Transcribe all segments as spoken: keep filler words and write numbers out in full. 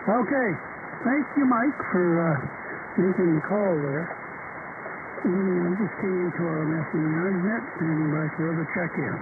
Okay. Thank you, Mike, for uh, making the call there. Mm, I'm just getting into our messaging net and back for the check-in.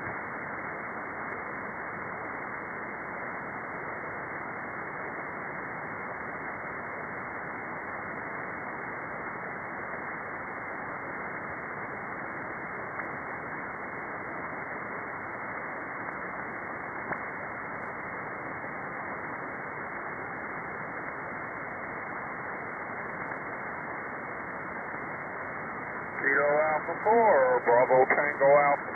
Kilo Alpha four, Bravo Tango Alpha.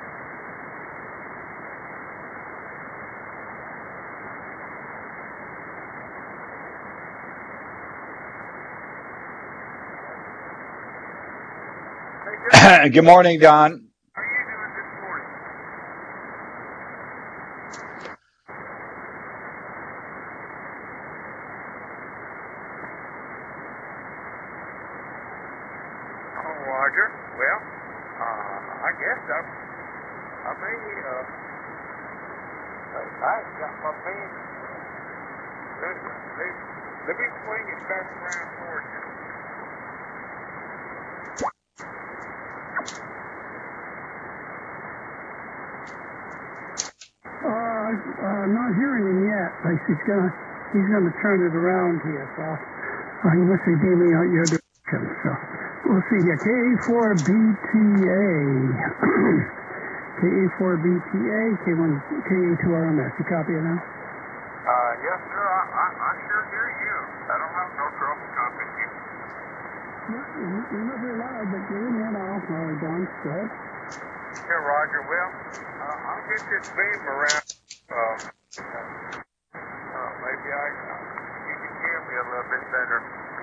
Hey, good morning, Don. How are you doing this morning? Oh, Roger. Well, uh, I guess I, I may, uh, I got my band. Let, let, let me swing it back around towards you. Uh, uh, I'm not hearing him yet. Like he's gonna, he's gonna turn it around here. So uh, he must be beaming out your direction. So we'll see here. K A four B T A, K A four B T A, K one, K A two R M S. You copy it now? Uh, yes, sir. I, I, I sure hear you. I don't have no trouble copying you. Yeah, you're you're not very loud, but you're in here now. All right, Don. Go ahead. Yeah, Roger. Well, uh, I'll get this beam around. Uh, uh, maybe I, uh, you can hear me a little bit better.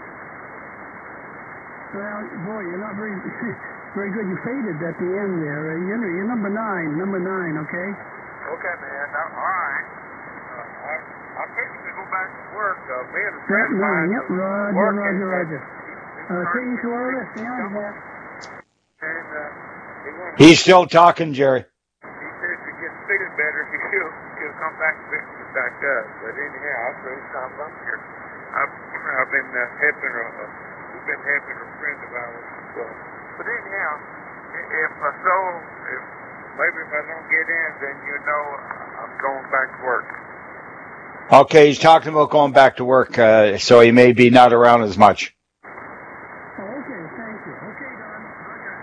Well, boy, you're not very, very good. You faded at the end there. Uh, You're, you're number nine, number nine, okay? Okay, man. Now, all right. Uh, I, I'm fixing to go back to work. Uh, me and a Yep, friend of nine. mine Yep, was Roger, working. Roger, and Roger. he- Uh, K he E two R M S, started stay on that. And uh, he wanted He's still talking, Jerry. He says he gets feeling better, he should, he'll come back and fix it back up. But anyhow, I say, come up here. I've, I've been uh, helping a, uh, we've been helping a friend of ours. So, but anyhow, i- if I so, if maybe if I don't get in, then you know I'm going back to work. Okay, he's talking about going back to work, uh, so he may be not around as much. Oh, okay, thank you. Okay, Don. Roger.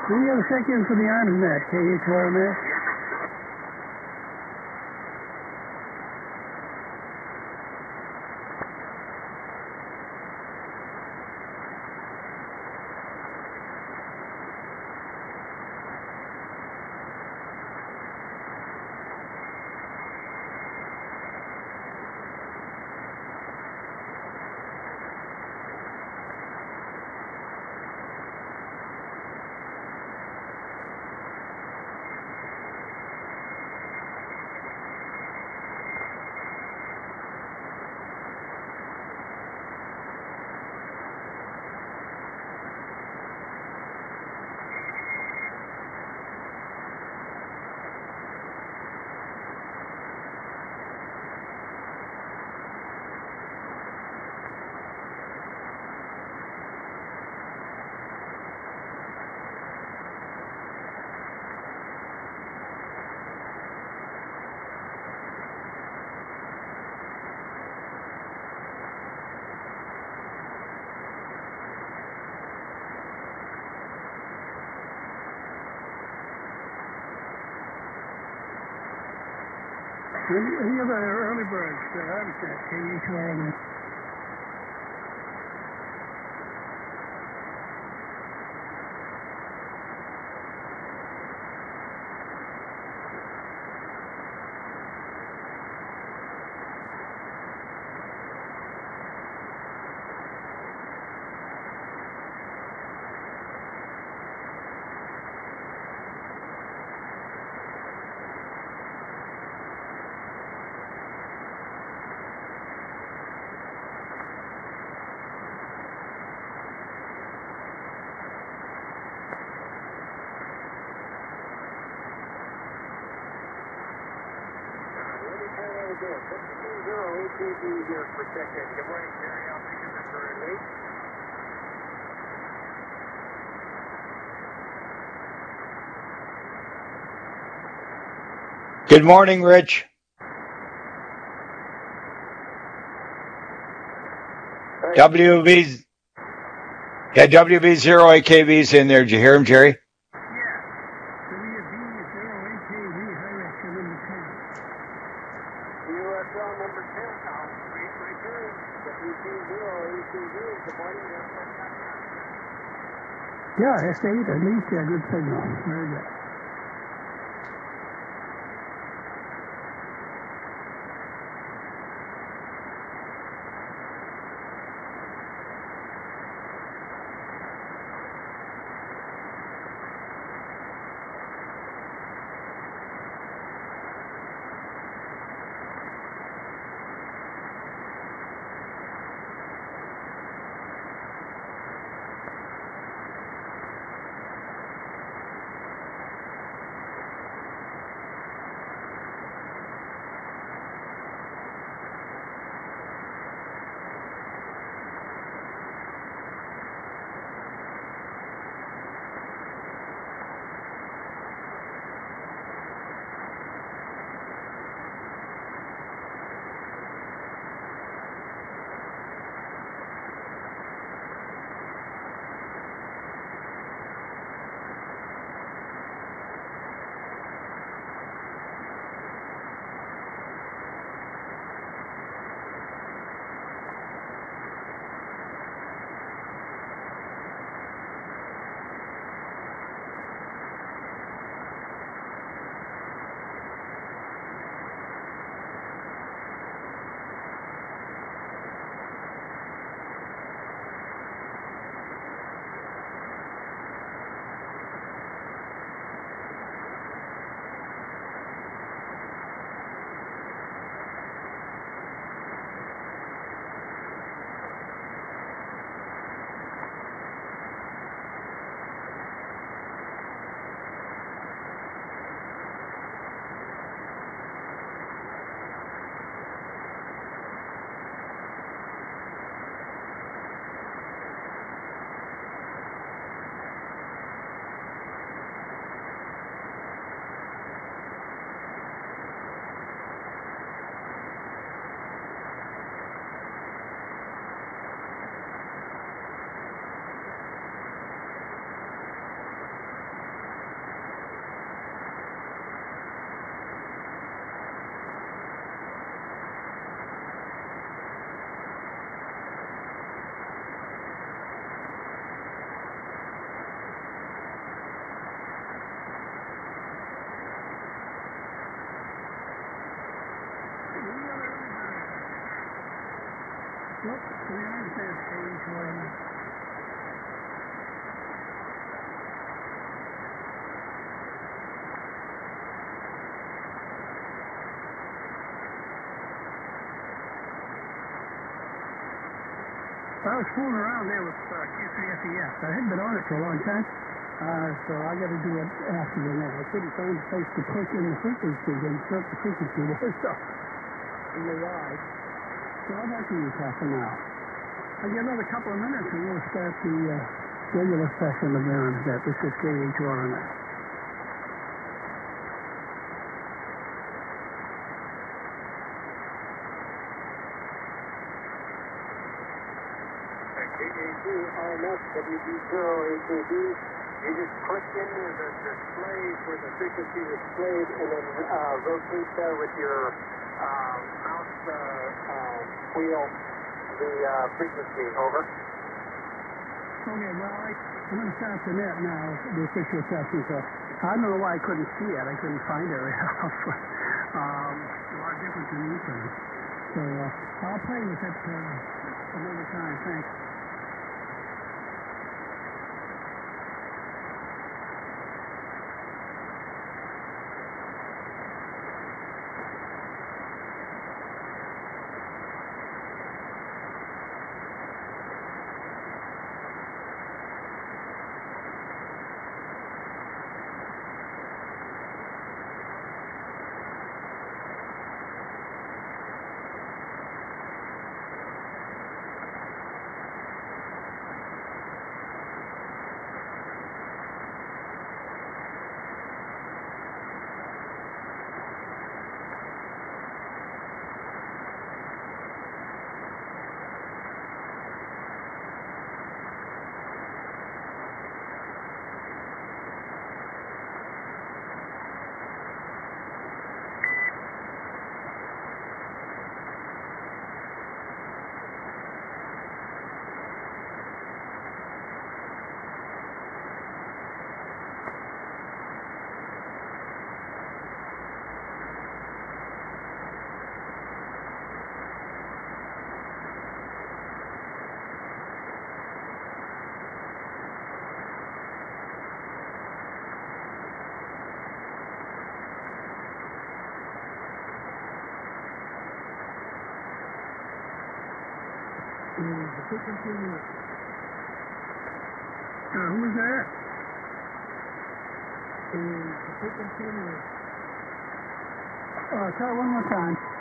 We got to check in for the Armsnet, K H R M S. Any, any other early birds, uh, Armsnet, K H R M S. fifteen zero A K B here for check-in. Good morning, Jerry. I'll take you for late. Good morning, Rich. W V, yeah, W V zero A K B's in there. Did you hear him, Jerry? Yeah, S eight, at least, yeah, good signal. Very good. Whoops, do you understand K H four M S? I was fooling around there with uh, Q three F E S. I hadn't been on it for a long time, uh, so I got to do it after the net. I couldn't find a place to click in the frequency and set the frequency was so in the ride. So I'll have to use half an hour. I'll get another couple of minutes and we'll start the uh, regular session again on that. This is K H R N S. K A T R M S W D zero A K B. You just click into the display where the frequency is displayed and then uh, rotate there with your uh, mouse uh, uh, wheel the uh, frequency. Over. Okay, well, I, I'm going to start the net now, the official session, so I don't know why I couldn't see it. I couldn't find it right off. um, a lot different than you can. So uh, I'll play with it uh, another time. Thanks. Is the frequency unit. Uh, who was that? Is the frequency unit. Uh, try it one more time.